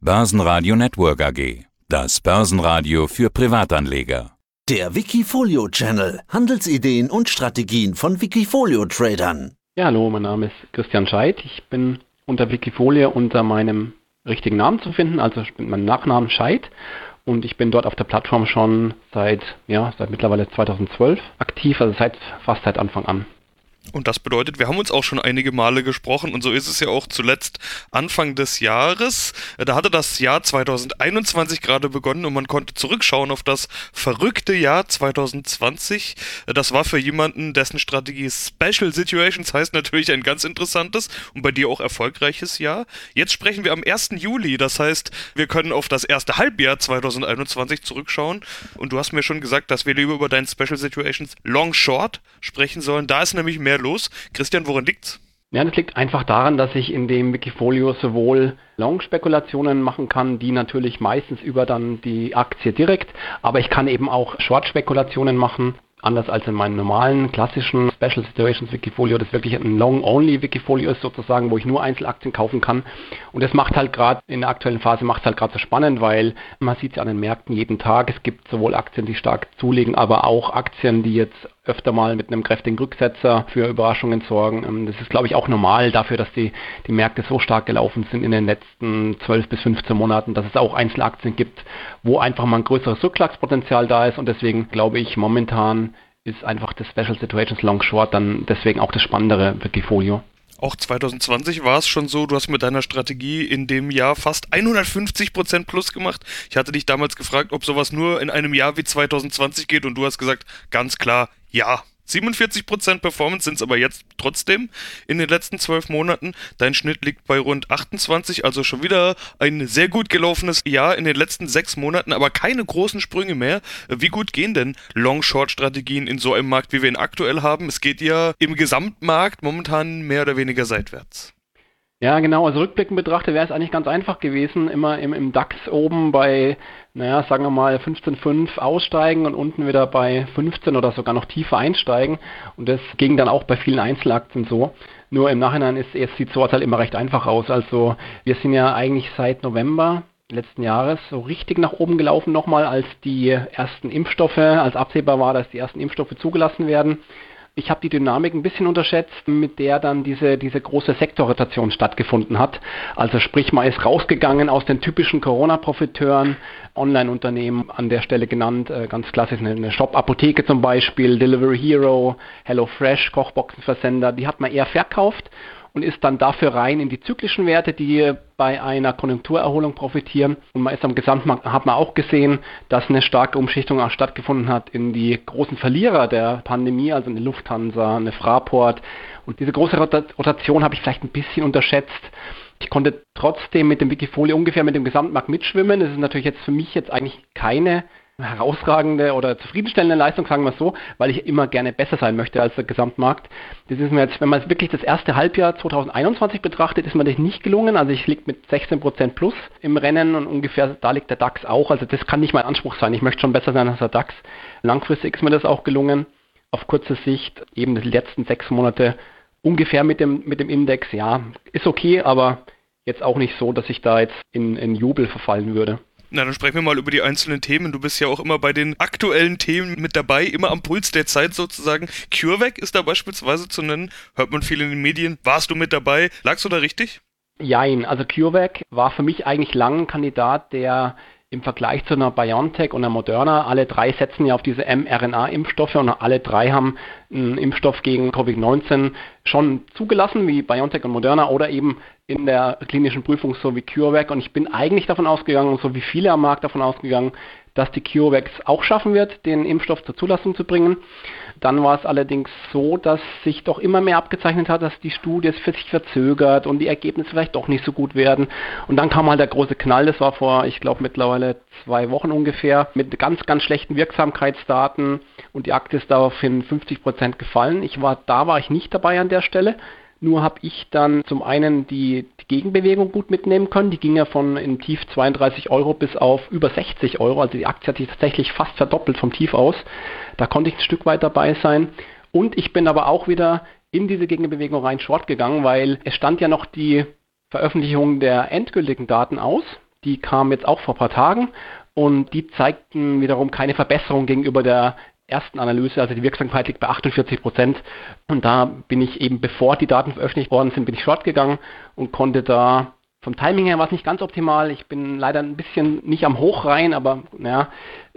Börsenradio Network AG. Das Börsenradio für Privatanleger. Der Wikifolio Channel. Handelsideen und Strategien von Wikifolio-Tradern. Ja, hallo, mein Name ist Christian Scheidt. Ich bin unter Wikifolio unter meinem richtigen Namen zu finden, also mit meinem Nachnamen Scheidt. Und ich bin dort auf der Plattform schon seit mittlerweile 2012 aktiv, also fast seit Anfang an. Und das bedeutet, wir haben uns auch schon einige Male gesprochen und so ist es ja auch zuletzt Anfang des Jahres. Da hatte das Jahr 2021 gerade begonnen und man konnte zurückschauen auf das verrückte Jahr 2020. Das war für jemanden, dessen Strategie Special Situations heißt, natürlich ein ganz interessantes und bei dir auch erfolgreiches Jahr. Jetzt sprechen wir am 1. Juli, das heißt, wir können auf das erste Halbjahr 2021 zurückschauen und du hast mir schon gesagt, dass wir lieber über deinen Special Situations Long Short sprechen sollen. Da ist nämlich mehr los. Christian, woran liegt's? Ja, das liegt einfach daran, dass ich in dem Wikifolio sowohl Long-Spekulationen machen kann, die natürlich meistens über dann die Aktie direkt, aber ich kann eben auch Short-Spekulationen machen, anders als in meinem normalen, klassischen Special Situations Wikifolio, das wirklich ein Long-Only Wikifolio ist sozusagen, wo ich nur Einzelaktien kaufen kann. Und das macht halt gerade in der aktuellen Phase gerade so spannend, weil man sieht es an den Märkten jeden Tag. Es gibt sowohl Aktien, die stark zulegen, aber auch Aktien, die jetzt öfter mal mit einem kräftigen Rücksetzer für Überraschungen sorgen. Das ist, glaube ich, auch normal dafür, dass die Märkte so stark gelaufen sind in den letzten 12 bis 15 Monaten, dass es auch Einzelaktien gibt, wo einfach mal ein größeres Rückschlagspotenzial da ist. Und deswegen glaube ich, momentan ist einfach das Special Situations Long Short dann deswegen auch das spannendere Wikifolio. Auch 2020 war es schon so, du hast mit deiner Strategie in dem Jahr fast 150% plus gemacht. Ich hatte dich damals gefragt, ob sowas nur in einem Jahr wie 2020 geht und du hast gesagt, ganz klar, ja. 47% Performance sind es aber jetzt trotzdem in den letzten 12 Monaten. Dein Schnitt liegt bei rund 28, also schon wieder ein sehr gut gelaufenes Jahr in den letzten 6 Monaten, aber keine großen Sprünge mehr. Wie gut gehen denn Long-Short-Strategien in so einem Markt, wie wir ihn aktuell haben? Es geht ja im Gesamtmarkt momentan mehr oder weniger seitwärts. Ja, genau. Also rückblickend betrachtet wäre es eigentlich ganz einfach gewesen, immer im DAX oben bei, sagen wir mal 15,5 aussteigen und unten wieder bei 15 oder sogar noch tiefer einsteigen. Und das ging dann auch bei vielen Einzelaktien so. Nur im Nachhinein sieht sowas halt immer recht einfach aus. Also wir sind ja eigentlich seit November letzten Jahres so richtig nach oben gelaufen nochmal, als die ersten Impfstoffe, als absehbar war, dass die ersten Impfstoffe zugelassen werden. Ich habe die Dynamik ein bisschen unterschätzt, mit der dann diese große Sektorrotation stattgefunden hat. Also sprich, man ist rausgegangen aus den typischen Corona-Profiteuren, Online-Unternehmen an der Stelle genannt, ganz klassisch eine Shop-Apotheke zum Beispiel, Delivery Hero, HelloFresh, Kochboxenversender, die hat man eher verkauft und ist dann dafür rein in die zyklischen Werte, die bei einer Konjunkturerholung profitieren. Und man ist am Gesamtmarkt, hat man auch gesehen, dass eine starke Umschichtung auch stattgefunden hat in die großen Verlierer der Pandemie, also eine Lufthansa, eine Fraport. Und diese große Rotation habe ich vielleicht ein bisschen unterschätzt. Ich konnte trotzdem mit dem Wikifolio ungefähr mit dem Gesamtmarkt mitschwimmen. Das ist natürlich jetzt für mich eigentlich keine herausragende oder zufriedenstellende Leistung, sagen wir es so, weil ich immer gerne besser sein möchte als der Gesamtmarkt. Das ist mir jetzt, wenn man jetzt wirklich das erste Halbjahr 2021 betrachtet, ist mir das nicht gelungen. Also ich liege mit 16% plus im Rennen und ungefähr da liegt der DAX auch. Also das kann nicht mein Anspruch sein. Ich möchte schon besser sein als der DAX. Langfristig ist mir das auch gelungen. Auf kurze Sicht eben die letzten 6 Monate ungefähr mit dem Index. Ja, ist okay, aber jetzt auch nicht so, dass ich da jetzt in Jubel verfallen würde. Na, dann sprechen wir mal über die einzelnen Themen. Du bist ja auch immer bei den aktuellen Themen mit dabei, immer am Puls der Zeit sozusagen. CureVac ist da beispielsweise zu nennen, hört man viel in den Medien. Warst du mit dabei? Lagst du da richtig? Jein, also CureVac war für mich eigentlich lang ein Kandidat, der im Vergleich zu einer BioNTech und einer Moderna, alle 3 setzen ja auf diese mRNA-Impfstoffe und alle 3 haben einen Impfstoff gegen Covid-19 schon zugelassen, wie BioNTech und Moderna, oder eben in der klinischen Prüfung so wie CureVac. Und ich bin eigentlich davon ausgegangen, so wie viele am Markt davon ausgegangen, dass die CureVac auch schaffen wird, den Impfstoff zur Zulassung zu bringen. Dann war es allerdings so, dass sich doch immer mehr abgezeichnet hat, dass die Studie für sich verzögert und die Ergebnisse vielleicht doch nicht so gut werden. Und dann kam halt der große Knall, das war vor, ich glaube, mittlerweile 2 Wochen ungefähr, mit ganz, ganz schlechten Wirksamkeitsdaten und die Aktie ist daraufhin 50% gefallen. Da war ich nicht dabei an der Stelle. Nur habe ich dann zum einen die Gegenbewegung gut mitnehmen können. Die ging ja von in Tief 32 Euro bis auf über 60 Euro. Also die Aktie hat sich tatsächlich fast verdoppelt vom Tief aus. Da konnte ich ein Stück weit dabei sein. Und ich bin aber auch wieder in diese Gegenbewegung rein short gegangen, weil es stand ja noch die Veröffentlichung der endgültigen Daten aus, die kamen jetzt auch vor ein paar Tagen und die zeigten wiederum keine Verbesserung gegenüber der ersten Analyse, also die Wirksamkeit liegt bei 48%. Und da bin ich eben, bevor die Daten veröffentlicht worden sind, bin ich short gegangen und konnte da, vom Timing her war es nicht ganz optimal. Ich bin leider ein bisschen nicht am Hoch rein, aber naja,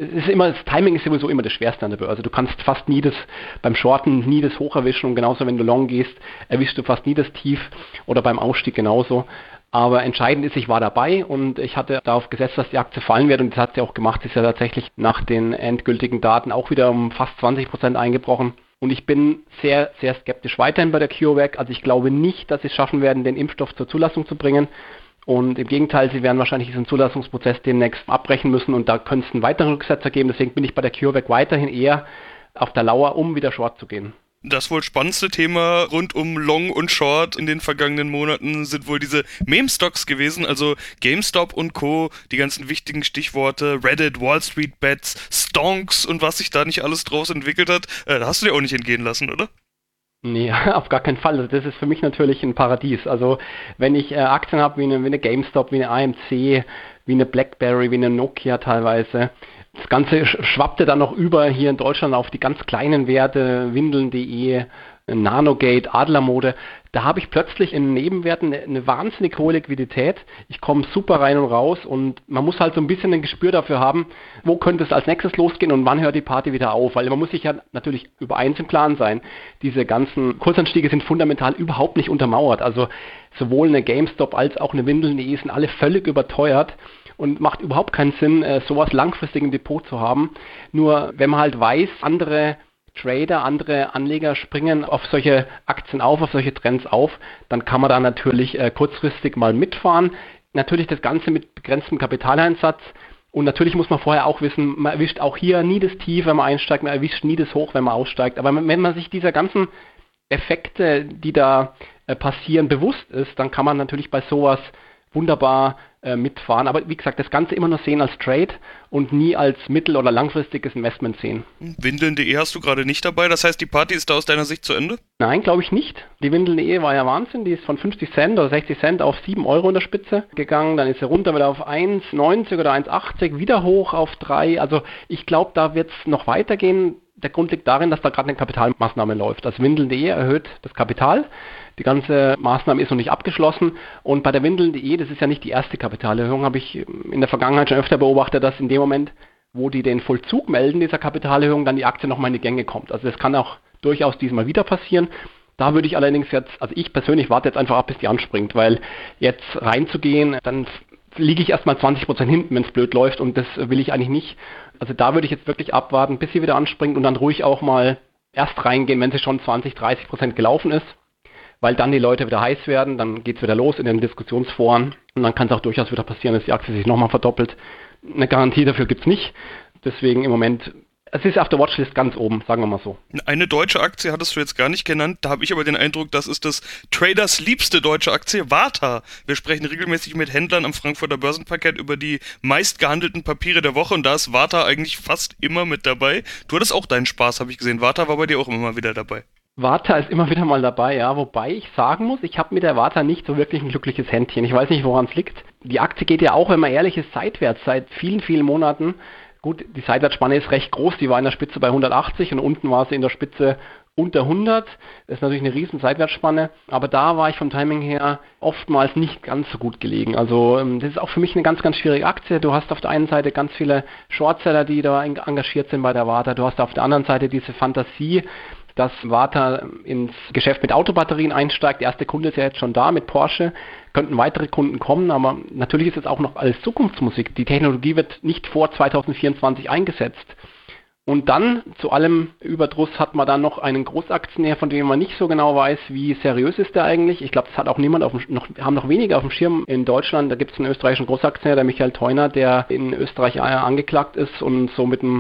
das Timing ist sowieso immer das Schwerste an der Börse. Du kannst fast beim Shorten nie das Hoch erwischen und genauso, wenn du long gehst, erwischst du fast nie das Tief oder beim Ausstieg genauso. Aber entscheidend ist, ich war dabei und ich hatte darauf gesetzt, dass die Aktie fallen wird und das hat sie auch gemacht. Sie ist ja tatsächlich nach den endgültigen Daten auch wieder um fast 20% eingebrochen. Und ich bin sehr, sehr skeptisch weiterhin bei der CureVac. Also ich glaube nicht, dass sie es schaffen werden, den Impfstoff zur Zulassung zu bringen. Und im Gegenteil, sie werden wahrscheinlich diesen Zulassungsprozess demnächst abbrechen müssen und da könnte es einen weiteren Rücksetzer geben. Deswegen bin ich bei der CureVac weiterhin eher auf der Lauer, um wieder short zu gehen. Das wohl spannendste Thema rund um Long und Short in den vergangenen Monaten sind wohl diese Meme-Stocks gewesen, also GameStop und Co., die ganzen wichtigen Stichworte, Reddit, Wall Street Bets, Stonks und was sich da nicht alles draus entwickelt hat. Da hast du dir auch nicht entgehen lassen, oder? Nee, auf gar keinen Fall. Also das ist für mich natürlich ein Paradies. Also wenn ich Aktien habe wie eine GameStop, wie eine AMC, wie eine BlackBerry, wie eine Nokia teilweise, das Ganze schwappte dann noch über hier in Deutschland auf die ganz kleinen Werte, Windeln.de, Nanogate, Adlermode. Da habe ich plötzlich in Nebenwerten eine wahnsinnig hohe Liquidität. Ich komme super rein und raus und man muss halt so ein bisschen ein Gespür dafür haben, wo könnte es als nächstes losgehen und wann hört die Party wieder auf. Weil man muss sich ja natürlich über eins im Klaren sein. Diese ganzen Kursanstiege sind fundamental überhaupt nicht untermauert. Also sowohl eine GameStop als auch eine Windeln.de sind alle völlig überteuert. Und macht überhaupt keinen Sinn, sowas langfristig im Depot zu haben. Nur wenn man halt weiß, andere Trader, andere Anleger springen auf solche Aktien auf, auf solche Trends auf, dann kann man da natürlich kurzfristig mal mitfahren. Natürlich das Ganze mit begrenztem Kapitaleinsatz. Und natürlich muss man vorher auch wissen, man erwischt auch hier nie das Tief, wenn man einsteigt, man erwischt nie das Hoch, wenn man aussteigt. Aber wenn man sich dieser ganzen Effekte, die da passieren, bewusst ist, dann kann man natürlich bei sowas wunderbar mitfahren. Aber wie gesagt, das Ganze immer nur sehen als Trade und nie als mittel- oder langfristiges Investment sehen. Windeln.de hast du gerade nicht dabei, das heißt, die Party ist da aus deiner Sicht zu Ende? Nein, glaube ich nicht. Die Windeln.de war ja Wahnsinn, die ist von 50 Cent oder 60 Cent auf 7 Euro in der Spitze gegangen, dann ist sie runter wieder auf 1,90 oder 1,80, wieder hoch auf 3. Also ich glaube, da wird es noch weitergehen. Der Grund liegt darin, dass da gerade eine Kapitalmaßnahme läuft. Das Windeln.de erhöht das Kapital. Die ganze Maßnahme ist noch nicht abgeschlossen. Und bei der Windeln.de, das ist ja nicht die erste Kapitalerhöhung, habe ich in der Vergangenheit schon öfter beobachtet, dass in dem Moment, wo die den Vollzug melden, dieser Kapitalerhöhung, dann die Aktie nochmal in die Gänge kommt. Also das kann auch durchaus diesmal wieder passieren. Da würde ich allerdings jetzt, also ich persönlich warte jetzt einfach ab, bis die anspringt, weil jetzt reinzugehen, dann liege ich erstmal 20% hinten, wenn es blöd läuft und das will ich eigentlich nicht. Also da würde ich jetzt wirklich abwarten, bis sie wieder anspringt und dann ruhig auch mal erst reingehen, wenn sie schon 20-30% gelaufen ist, weil dann die Leute wieder heiß werden, dann geht es wieder los in den Diskussionsforen und dann kann es auch durchaus wieder passieren, dass die Aktie sich nochmal verdoppelt. Eine Garantie dafür gibt es nicht, deswegen im Moment, es ist auf der Watchlist ganz oben, sagen wir mal so. Eine deutsche Aktie hattest du jetzt gar nicht genannt, da habe ich aber den Eindruck, das ist das Traders liebste deutsche Aktie, Warta. Wir sprechen regelmäßig mit Händlern am Frankfurter Börsenparkett über die meistgehandelten Papiere der Woche und da ist Warta eigentlich fast immer mit dabei. Du hattest auch deinen Spaß, habe ich gesehen. Warta war bei dir auch immer wieder dabei. Warta ist immer wieder mal dabei, ja, wobei ich sagen muss, ich habe mit der Warta nicht so wirklich ein glückliches Händchen. Ich weiß nicht, woran es liegt. Die Aktie geht ja auch, wenn man ehrlich ist, seitwärts seit vielen, vielen Monaten. Gut, die Seitwärtsspanne ist recht groß, die war in der Spitze bei 180 und unten war sie in der Spitze unter 100. Das ist natürlich eine riesen Seitwärtsspanne, aber da war ich vom Timing her oftmals nicht ganz so gut gelegen. Also das ist auch für mich eine ganz, ganz schwierige Aktie. Du hast auf der einen Seite ganz viele Shortseller, die da engagiert sind bei der Warta. Du hast auf der anderen Seite diese Fantasie, dass Warta ins Geschäft mit Autobatterien einsteigt. Der erste Kunde ist ja jetzt schon da mit Porsche. Könnten weitere Kunden kommen, aber natürlich ist es auch noch alles Zukunftsmusik. Die Technologie wird nicht vor 2024 eingesetzt. Und dann, zu allem Überdruss, hat man dann noch einen Großaktionär, von dem man nicht so genau weiß, wie seriös ist der eigentlich. Ich glaube, das hat auch niemand haben noch weniger auf dem Schirm in Deutschland. Da gibt es einen österreichischen Großaktionär, der Michael Theuner, der in Österreich angeklagt ist und so mit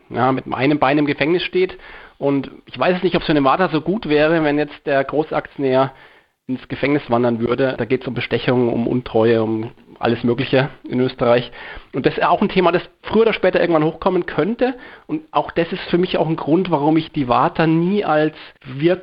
einem Bein im Gefängnis steht. Und ich weiß es nicht, ob es für eine Warta so gut wäre, wenn jetzt der Großaktionär ins Gefängnis wandern würde. Da geht es um Bestechung, um Untreue, um alles Mögliche in Österreich. Und das ist auch ein Thema, das früher oder später irgendwann hochkommen könnte. Und auch das ist für mich auch ein Grund, warum ich die Warta nie als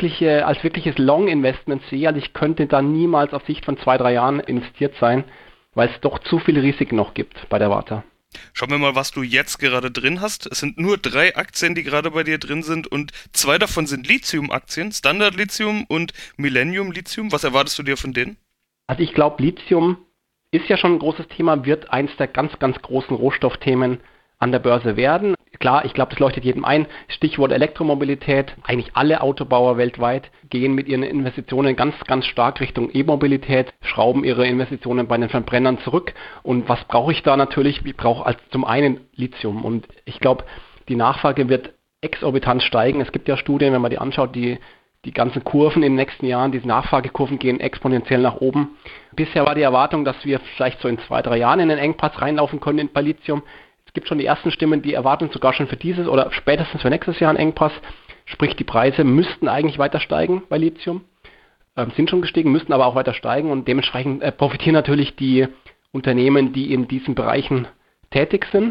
wirkliches Long-Investment sehe. Also ich könnte da niemals auf Sicht von 2-3 Jahren investiert sein, weil es doch zu viele Risiken noch gibt bei der Warta. Schauen wir mal, was du jetzt gerade drin hast. Es sind nur 3 Aktien, die gerade bei dir drin sind und 2 davon sind Lithium-Aktien, Standard Lithium und Millennium Lithium. Was erwartest du dir von denen? Also ich glaube, Lithium ist ja schon ein großes Thema, wird eins der ganz, ganz großen Rohstoffthemen an der Börse werden. Klar, ich glaube, das leuchtet jedem ein. Stichwort Elektromobilität. Eigentlich alle Autobauer weltweit gehen mit ihren Investitionen ganz, ganz stark Richtung E-Mobilität, schrauben ihre Investitionen bei den Verbrennern zurück. Und was brauche ich da natürlich? Ich brauche zum einen Lithium. Und ich glaube, die Nachfrage wird exorbitant steigen. Es gibt ja Studien, wenn man die anschaut, die ganzen Kurven in den nächsten Jahren, diese Nachfragekurven gehen exponentiell nach oben. Bisher war die Erwartung, dass wir vielleicht so in 2-3 Jahren in den Engpass reinlaufen können bei Lithium. Es gibt schon die ersten Stimmen, die erwarten sogar schon für dieses oder spätestens für nächstes Jahr einen Engpass. Sprich, die Preise müssten eigentlich weiter steigen bei Lithium. Sind schon gestiegen, müssten aber auch weiter steigen und dementsprechend profitieren natürlich die Unternehmen, die in diesen Bereichen tätig sind.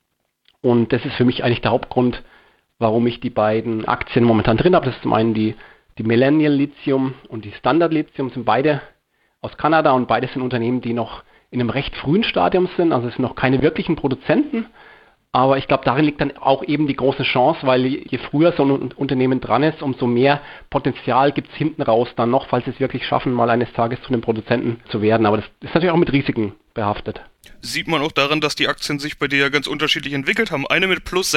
Und das ist für mich eigentlich der Hauptgrund, warum ich die beiden Aktien momentan drin habe. Das ist zum einen die Millennial Lithium und die Standard Lithium, sind beide aus Kanada und beide sind Unternehmen, die noch in einem recht frühen Stadium sind, also es sind noch keine wirklichen Produzenten, aber ich glaube, darin liegt dann auch eben die große Chance, weil je früher so ein Unternehmen dran ist, umso mehr Potenzial gibt es hinten raus dann noch, falls sie es wirklich schaffen, mal eines Tages zu einem Produzenten zu werden, aber das ist natürlich auch mit Risiken behaftet. Sieht man auch daran, dass die Aktien sich bei dir ja ganz unterschiedlich entwickelt haben. Eine mit plus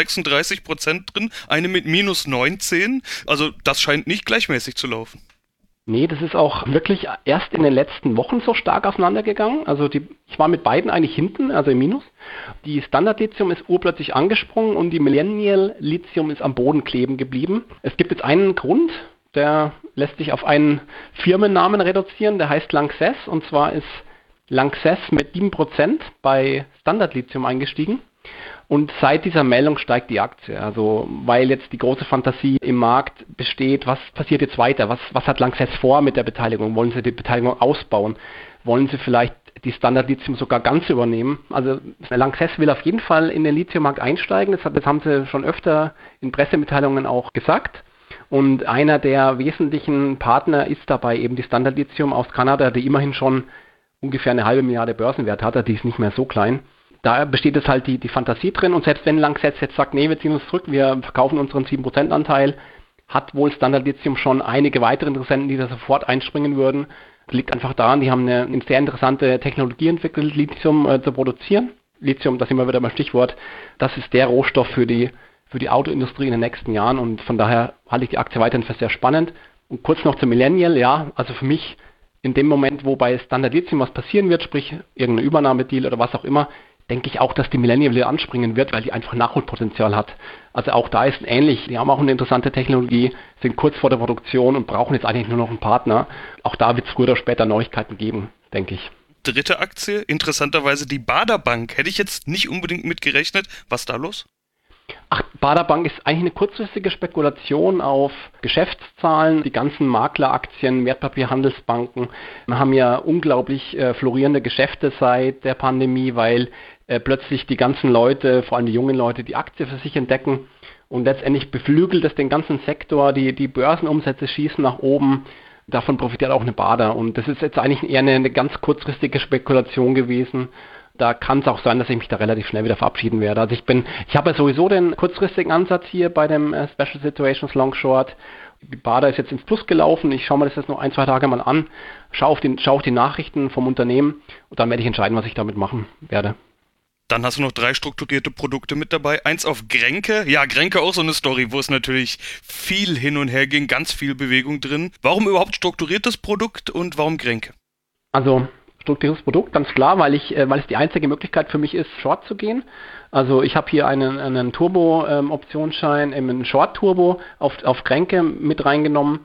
36% drin, eine mit minus 19%, also das scheint nicht gleichmäßig zu laufen. Nee, das ist auch wirklich erst in den letzten Wochen so stark auseinandergegangen. Also ich war mit beiden eigentlich hinten, also im Minus. Die Standard Lithium ist urplötzlich angesprungen und die Millennial Lithium ist am Boden kleben geblieben. Es gibt jetzt einen Grund, der lässt sich auf einen Firmennamen reduzieren, der heißt Lanxess. Und zwar ist Lanxess mit 7% bei Standard Lithium eingestiegen. Und seit dieser Meldung steigt die Aktie, also weil jetzt die große Fantasie im Markt besteht, was passiert jetzt weiter, was hat Lanxess vor mit der Beteiligung, wollen sie die Beteiligung ausbauen, wollen sie vielleicht die Standard Lithium sogar ganz übernehmen, also Lanxess will auf jeden Fall in den Lithiummarkt einsteigen, das haben sie schon öfter in Pressemitteilungen auch gesagt und einer der wesentlichen Partner ist dabei eben die Standard Lithium aus Kanada, die immerhin schon ungefähr eine halbe Milliarde Börsenwert hat, die ist nicht mehr so klein. Da besteht es halt die Fantasie drin und selbst wenn Lanxess jetzt sagt, nee, wir ziehen uns zurück, wir verkaufen unseren 7% Anteil, hat wohl Standard Lithium schon einige weitere Interessenten, die da sofort einspringen würden. Das liegt einfach daran, die haben eine sehr interessante Technologie entwickelt, Lithium zu produzieren. Lithium, das sind wir wieder beim Stichwort, das ist der Rohstoff für die Autoindustrie in den nächsten Jahren und von daher halte ich die Aktie weiterhin für sehr spannend. Und kurz noch zum Millennial, ja, also für mich in dem Moment, wo bei Standard Lithium was passieren wird, sprich irgendeine Übernahmedeal oder was auch immer, denke ich auch, dass die Millennium wieder anspringen wird, weil die einfach Nachholpotenzial hat. Also auch da ist ähnlich. Die haben auch eine interessante Technologie, sind kurz vor der Produktion und brauchen jetzt eigentlich nur noch einen Partner. Auch da wird es früher oder später Neuigkeiten geben, denke ich. Dritte Aktie, interessanterweise die Bader Bank. Hätte ich jetzt nicht unbedingt mit gerechnet. Was ist da los? Ach, Bader Bank ist eigentlich eine kurzfristige Spekulation auf Geschäftszahlen. Die ganzen Makleraktien, Wertpapierhandelsbanken haben ja unglaublich florierende Geschäfte seit der Pandemie, weil plötzlich die ganzen Leute, vor allem die jungen Leute, die Aktie für sich entdecken und letztendlich beflügelt es den ganzen Sektor, die Börsenumsätze schießen nach oben. Davon profitiert auch eine Bader und das ist jetzt eigentlich eher eine ganz kurzfristige Spekulation gewesen. Da kann es auch sein, dass ich mich da relativ schnell wieder verabschieden werde. Also ich habe ja sowieso den kurzfristigen Ansatz hier bei dem Special Situations Long Short. Die Bader ist jetzt ins Plus gelaufen. Ich schaue mir das jetzt noch 1-2 Tage mal an, schaue auf die Nachrichten vom Unternehmen und dann werde ich entscheiden, was ich damit machen werde. Dann hast du noch 3 strukturierte Produkte mit dabei. Eins auf Grenke. Ja, Grenke auch so eine Story, wo es natürlich viel hin und her ging, ganz viel Bewegung drin. Warum überhaupt strukturiertes Produkt und warum Grenke? Also strukturiertes Produkt, ganz klar, weil es die einzige Möglichkeit für mich ist, Short zu gehen. Also ich habe hier einen Turbo-Optionsschein, einen Short-Turbo auf Grenke mit reingenommen.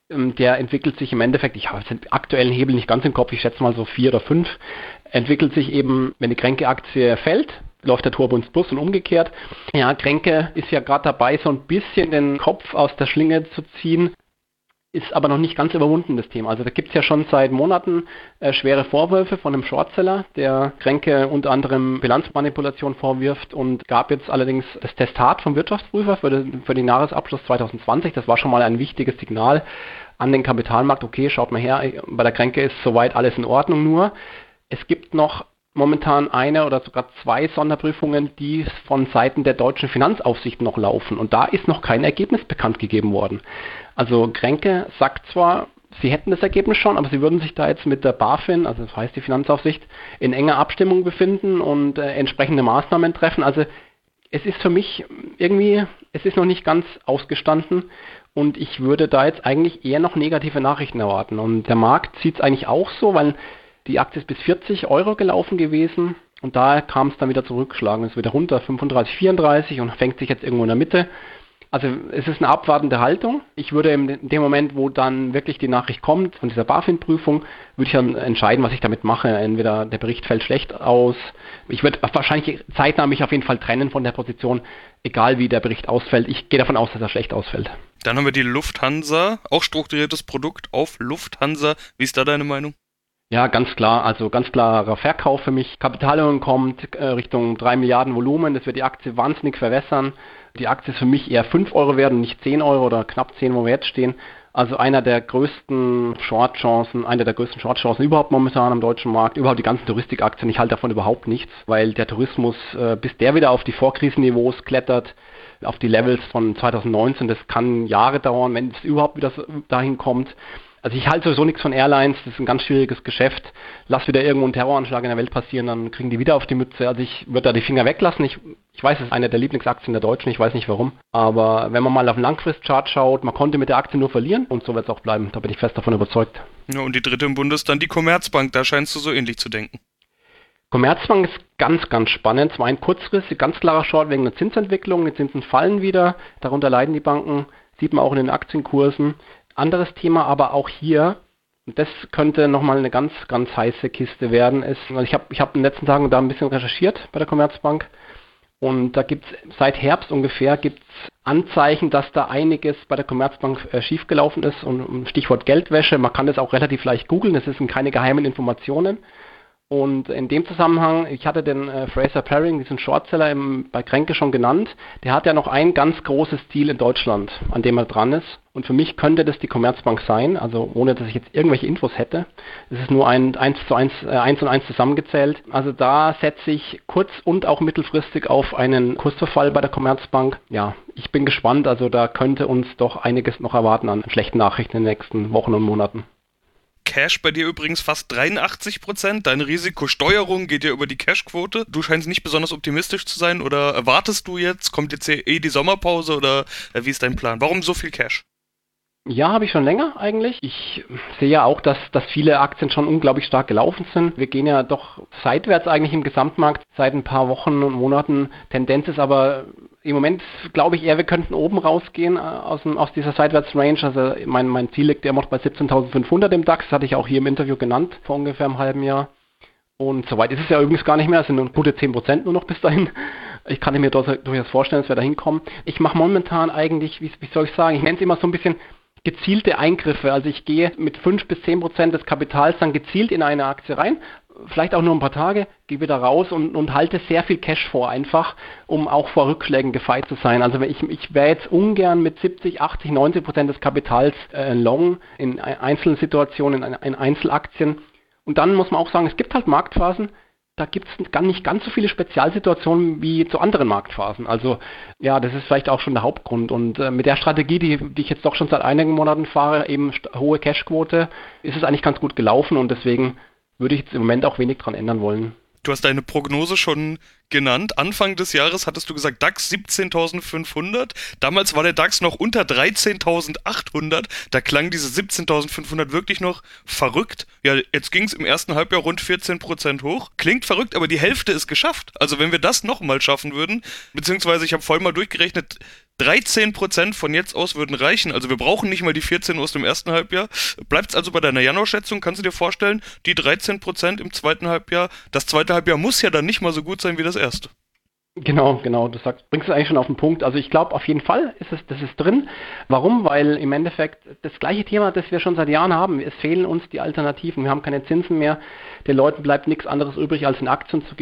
Der entwickelt sich im Endeffekt, ich habe den aktuellen Hebel nicht ganz im Kopf, ich schätze mal so 4 oder 5, entwickelt sich eben, wenn die Grenke-Aktie fällt, läuft der Turbo ins Plus und umgekehrt. Ja, Grenke ist ja gerade dabei, so ein bisschen den Kopf aus der Schlinge zu ziehen. Ist aber noch nicht ganz überwunden, das Thema. Also da gibt es ja schon seit Monaten schwere Vorwürfe von einem Shortseller, der Grenke unter anderem Bilanzmanipulation vorwirft und gab jetzt allerdings das Testat vom Wirtschaftsprüfer für den Jahresabschluss 2020. Das war schon mal ein wichtiges Signal an den Kapitalmarkt. Okay, schaut mal her, bei der Grenke ist soweit alles in Ordnung, nur Es gibt noch momentan eine oder sogar 2 Sonderprüfungen, die von Seiten der deutschen Finanzaufsicht noch laufen. Und da ist noch kein Ergebnis bekannt gegeben worden. Also Kränke sagt zwar, sie hätten das Ergebnis schon, aber sie würden sich da jetzt mit der BaFin, also das heißt die Finanzaufsicht, in enger Abstimmung befinden und entsprechende Maßnahmen treffen. Also es ist für mich irgendwie, es ist noch nicht ganz ausgestanden und ich würde da jetzt eigentlich eher noch negative Nachrichten erwarten. Und der Markt sieht es eigentlich auch so, weil die Aktie ist bis 40 € gelaufen gewesen und da kam es dann wieder zurückgeschlagen. Es ist wieder runter, 35, 34 und fängt sich jetzt irgendwo in der Mitte. Also es ist eine abwartende Haltung. Ich würde in dem Moment, wo dann wirklich die Nachricht kommt von dieser BaFin-Prüfung, würde ich dann entscheiden, was ich damit mache. Entweder der Bericht fällt schlecht aus. Ich würde wahrscheinlich zeitnah mich auf jeden Fall trennen von der Position, egal wie der Bericht ausfällt. Ich gehe davon aus, dass er schlecht ausfällt. Dann haben wir die Lufthansa, auch strukturiertes Produkt auf Lufthansa. Wie ist da deine Meinung? Ja, ganz klar. Also ganz klarer Verkauf für mich. Kapitalerhöhung kommt Richtung 3 Milliarden Volumen. Das wird die Aktie wahnsinnig verwässern. Die Aktie ist für mich eher 5 € wert und nicht 10 € oder knapp 10, wo wir jetzt stehen. Also einer der größten Short-Chancen überhaupt momentan am deutschen Markt. Überhaupt die ganzen Touristikaktien. Ich halte davon überhaupt nichts, weil der Tourismus, bis der wieder auf die Vorkrisenniveaus klettert, auf die Levels von 2019, das kann Jahre dauern, wenn es überhaupt wieder dahin kommt. Also ich halte sowieso nichts von Airlines, das ist ein ganz schwieriges Geschäft. Lass wieder irgendwo einen Terroranschlag in der Welt passieren, dann kriegen die wieder auf die Mütze. Also ich würde da die Finger weglassen. Ich weiß, es ist eine der Lieblingsaktien der Deutschen, ich weiß nicht warum. Aber wenn man mal auf den Langfristchart schaut, man konnte mit der Aktie nur verlieren und so wird es auch bleiben. Da bin ich fest davon überzeugt. Ja, und die dritte im Bunde ist dann die Commerzbank, da scheinst du so ähnlich zu denken. Commerzbank ist ganz, ganz spannend. Zwar ein kurzfristig, ganz klarer Short wegen der Zinsentwicklung. Die Zinsen fallen wieder, darunter leiden die Banken, sieht man auch in den Aktienkursen. Anderes Thema, aber auch hier, das könnte nochmal eine ganz, ganz heiße Kiste werden, ist, ich habe in den letzten Tagen da ein bisschen recherchiert bei der Commerzbank und da gibt es seit Herbst ungefähr Anzeichen, dass da einiges bei der Commerzbank schiefgelaufen ist und Stichwort Geldwäsche, man kann das auch relativ leicht googeln, das sind keine geheimen Informationen. Und in dem Zusammenhang, ich hatte den Fraser Paring, diesen Shortseller bei Kränke schon genannt, der hat ja noch ein ganz großes Ziel in Deutschland, an dem er dran ist. Und für mich könnte das die Commerzbank sein, also ohne dass ich jetzt irgendwelche Infos hätte. Es ist nur eins und eins zusammengezählt. Also da setze ich kurz- und auch mittelfristig auf einen Kursverfall bei der Commerzbank. Ja, ich bin gespannt, also da könnte uns doch einiges noch erwarten an schlechten Nachrichten in den nächsten Wochen und Monaten. Cash bei dir übrigens fast 83%. Deine Risikosteuerung geht ja über die Cashquote. Du scheinst nicht besonders optimistisch zu sein oder erwartest du jetzt? Kommt jetzt die Sommerpause oder wie ist dein Plan? Warum so viel Cash? Ja, habe ich schon länger eigentlich. Ich sehe ja auch, dass viele Aktien schon unglaublich stark gelaufen sind. Wir gehen ja doch seitwärts eigentlich im Gesamtmarkt seit ein paar Wochen und Monaten. Tendenz ist aber im Moment, glaube ich eher, wir könnten oben rausgehen aus dieser Seitwärts-Range. Also mein Ziel liegt immer noch bei 17.500 im DAX. Das hatte ich auch hier im Interview genannt vor ungefähr einem halben Jahr. Und soweit ist es ja übrigens gar nicht mehr. Es sind nur gute 10% nur noch bis dahin. Ich kann mir durchaus vorstellen, dass wir da hinkommen. Ich mache momentan eigentlich, wie soll ich sagen, ich nenne es immer so ein bisschen gezielte Eingriffe. Also ich gehe mit 5-10% des Kapitals dann gezielt in eine Aktie rein, vielleicht auch nur ein paar Tage, gehe wieder raus und halte sehr viel Cash vor einfach, um auch vor Rückschlägen gefeit zu sein. Also ich wäre jetzt ungern mit 70, 80, 90% des Kapitals long in einzelnen Situationen, in Einzelaktien. Und dann muss man auch sagen, es gibt halt Marktphasen, da gibt es nicht ganz so viele Spezialsituationen wie zu anderen Marktphasen. Also ja, das ist vielleicht auch schon der Hauptgrund. Und mit der Strategie, die ich jetzt doch schon seit einigen Monaten fahre, eben hohe Cashquote, ist es eigentlich ganz gut gelaufen und deswegen würde ich jetzt im Moment auch wenig dran ändern wollen. Du hast deine Prognose schon genannt. Anfang des Jahres hattest du gesagt, DAX 17.500. Damals war der DAX noch unter 13.800. Da klang diese 17.500 wirklich noch verrückt. Ja, jetzt ging es im ersten Halbjahr rund 14% hoch. Klingt verrückt, aber die Hälfte ist geschafft. Also wenn wir das nochmal schaffen würden, beziehungsweise ich habe vorhin mal durchgerechnet, 13% von jetzt aus würden reichen. Also wir brauchen nicht mal die 14 aus dem ersten Halbjahr. Bleibt es also bei deiner Januar-Schätzung? Kannst du dir vorstellen, die 13% im zweiten Halbjahr, das zweite Halbjahr muss ja dann nicht mal so gut sein wie das erste. Genau, du bringst es eigentlich schon auf den Punkt. Also ich glaube, auf jeden Fall das ist drin. Warum? Weil im Endeffekt das gleiche Thema, das wir schon seit Jahren haben. Es fehlen uns die Alternativen. Wir haben keine Zinsen mehr. Den Leuten bleibt nichts anderes übrig, als in Aktien zu gehen.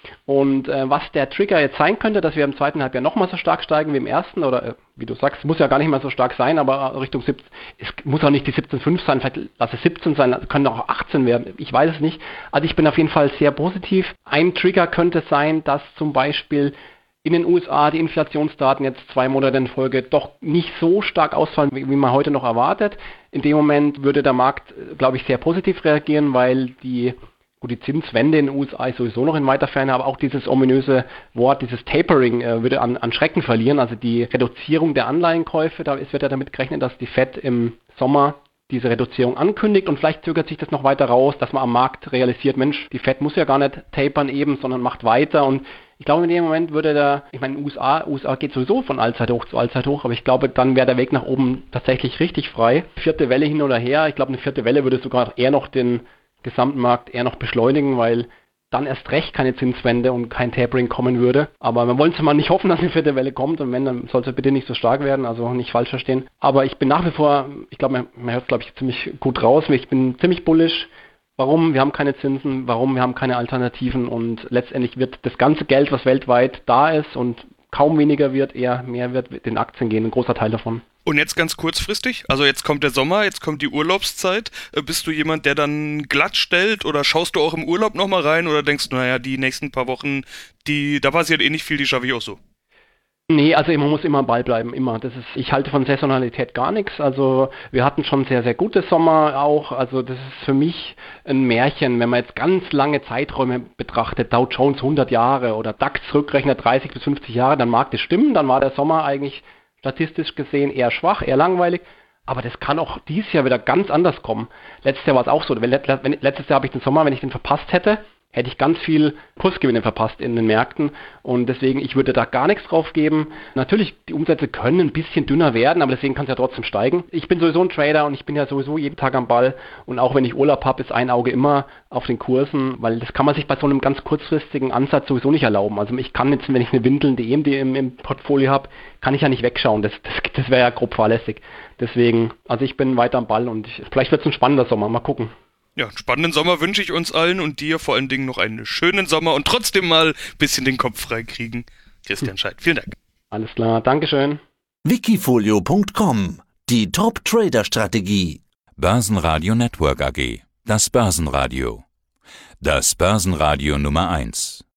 Und was der Trigger jetzt sein könnte, dass wir im zweiten Halbjahr nochmal so stark steigen wie im ersten, oder wie du sagst, muss ja gar nicht mal so stark sein, aber Richtung 17, es muss auch nicht die 17,5 sein, vielleicht lass es 17 sein, können auch 18 werden, ich weiß es nicht. Also ich bin auf jeden Fall sehr positiv. Ein Trigger könnte sein, dass zum Beispiel in den USA die Inflationsdaten jetzt 2 Monate in Folge doch nicht so stark ausfallen, wie man heute noch erwartet. In dem Moment würde der Markt, glaube ich, sehr positiv reagieren, weil die Zinswende in den USA ist sowieso noch in weiter Ferne, aber auch dieses ominöse Wort, dieses Tapering, würde an Schrecken verlieren. Also die Reduzierung der Anleihenkäufe, es wird ja damit gerechnet, dass die Fed im Sommer diese Reduzierung ankündigt und vielleicht zögert sich das noch weiter raus, dass man am Markt realisiert, Mensch, die Fed muss ja gar nicht tapern eben, sondern macht weiter. Und ich glaube, in dem Moment würde USA geht sowieso von Allzeithoch zu Allzeithoch, aber ich glaube, dann wäre der Weg nach oben tatsächlich richtig frei. 4. Welle hin oder her, ich glaube, eine 4. Welle würde sogar eher noch den gesamten Markt eher noch beschleunigen, weil dann erst recht keine Zinswende und kein Tapering kommen würde. Aber wir wollen es mal nicht hoffen, dass eine 4. Welle kommt und wenn, dann soll es bitte nicht so stark werden, also nicht falsch verstehen. Aber ich bin nach wie vor, ich glaube, man hört es, glaube ich, ziemlich gut raus, ich bin ziemlich bullish. Warum? Wir haben keine Zinsen, warum? Wir haben keine Alternativen und letztendlich wird das ganze Geld, was weltweit da ist und kaum weniger wird, eher mehr wird in Aktien gehen, ein großer Teil davon. Und jetzt ganz kurzfristig, also jetzt kommt der Sommer, jetzt kommt die Urlaubszeit. Bist du jemand, der dann glatt stellt oder schaust du auch im Urlaub nochmal rein oder denkst du, naja, die nächsten paar Wochen, da passiert eh nicht viel, die schaffe ich auch so? Nee, also man muss immer am Ball bleiben, immer. Ich halte von Saisonalität gar nichts. Also wir hatten schon sehr, sehr gute Sommer auch. Also das ist für mich ein Märchen, wenn man jetzt ganz lange Zeiträume betrachtet, Dow Jones 100 Jahre oder DAX rückrechnet 30 bis 50 Jahre, dann mag das stimmen. Dann war der Sommer eigentlich statistisch gesehen eher schwach, eher langweilig. Aber das kann auch dieses Jahr wieder ganz anders kommen. Letztes Jahr war es auch so. Letztes Jahr habe ich den Sommer, wenn ich den verpasst hätte ich ganz viel Kursgewinne verpasst in den Märkten und deswegen, ich würde da gar nichts drauf geben. Natürlich, die Umsätze können ein bisschen dünner werden, aber deswegen kann es ja trotzdem steigen. Ich bin sowieso ein Trader und ich bin ja sowieso jeden Tag am Ball und auch wenn ich Urlaub habe, ist ein Auge immer auf den Kursen, weil das kann man sich bei so einem ganz kurzfristigen Ansatz sowieso nicht erlauben. Also ich kann jetzt, wenn ich eine Windeln.de im Portfolio habe, kann ich ja nicht wegschauen. Das wäre ja grob fahrlässig. Deswegen, also ich bin weiter am Ball und vielleicht wird es ein spannender Sommer. Mal gucken. Ja, einen spannenden Sommer wünsche ich uns allen und dir vor allen Dingen noch einen schönen Sommer und trotzdem mal ein bisschen den Kopf frei kriegen. Christian Scheidt, vielen Dank. Alles klar, Dankeschön. Wikifolio.com, die Top-Trader-Strategie. Börsenradio Network AG, das Börsenradio. Das Börsenradio Nummer 1.